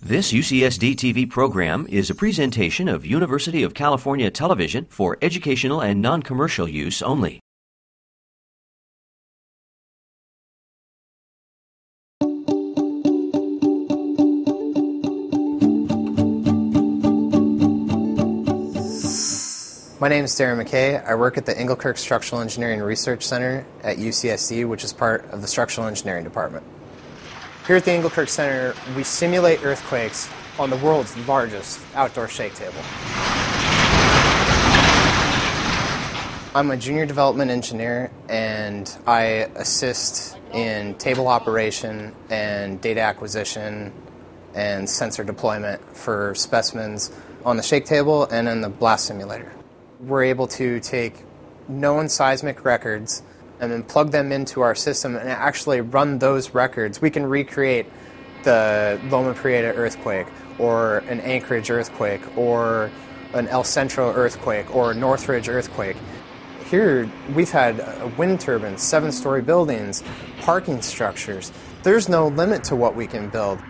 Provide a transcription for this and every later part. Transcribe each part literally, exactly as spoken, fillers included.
This U C S D T V program is a presentation of University of California Television for educational and non-commercial use only. My name is Darren McKay. I work at the Engelkirk Structural Engineering Research Center at U C S D, which is part of the Structural Engineering Department. Here at the Engelkirk Center, we simulate earthquakes on the world's largest outdoor shake table. I'm a junior development engineer, and I assist in table operation and data acquisition and sensor deployment for specimens on the shake table and in the blast simulator. We're able to take known seismic records and then plug them into our system and actually run those records. We can recreate the Loma Prieta earthquake, or an Anchorage earthquake, or an El Centro earthquake, or a Northridge earthquake. Here, we've had wind turbines, seven-story buildings, parking structures. There's no limit to what we can build.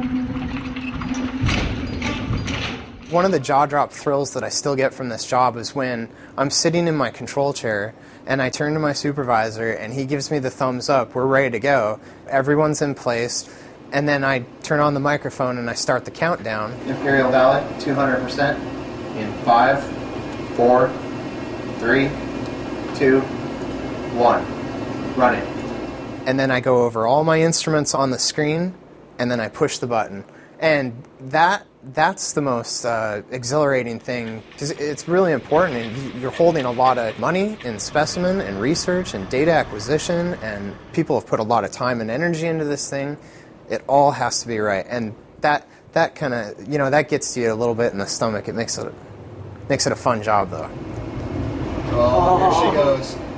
One of the jaw-drop thrills that I still get from this job is when I'm sitting in my control chair and I turn to my supervisor and he gives me the thumbs up, we're ready to go, everyone's in place, and then I turn on the microphone and I start the countdown. Imperial Valley, two hundred percent in five, four, three, two, one, running. And then I go over all my instruments on the screen and then I push the button. And that that's the most uh, exhilarating thing, because it's really important, and you're holding a lot of money in specimen and research and data acquisition, and people have put a lot of time and energy into this thing. It all has to be right, and that that kind of, you know, that gets to you a little bit in the stomach. It makes it makes it a fun job, though. Oh, here she goes.